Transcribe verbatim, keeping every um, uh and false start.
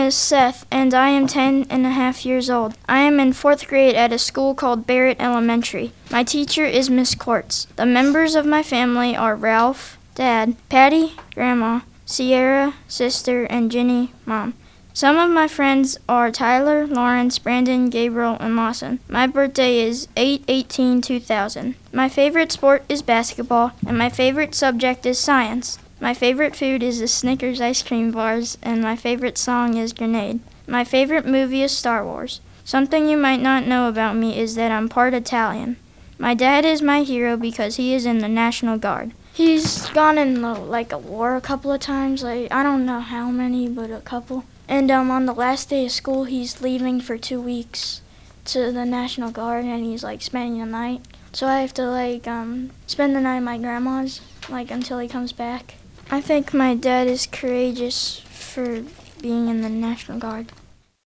is Seth, and I am ten and a half years old. I am in fourth grade at a school called Barrett Elementary. My teacher is Miss Quartz. The members of my family are Ralph, Dad, Patty, Grandma, Sierra, sister, and Ginny, Mom. Some of my friends are Tyler, Lawrence, Brandon, Gabriel, and Lawson. My birthday is eight eighteen two thousand. My favorite sport is basketball, and my favorite subject is science. My favorite food is the Snickers ice cream bars, and my favorite song is Grenade. My favorite movie is Star Wars. Something you might not know about me is that I'm part Italian. My dad is my hero because he is in the National Guard. He's gone in the, like a war a couple of times, like I don't know how many, but a couple. And um, on the last day of school, he's leaving for two weeks to the National Guard, and he's like spending the night. So I have to like um, spend the night at my grandma's, like until he comes back. I think my dad is courageous for being in the National Guard.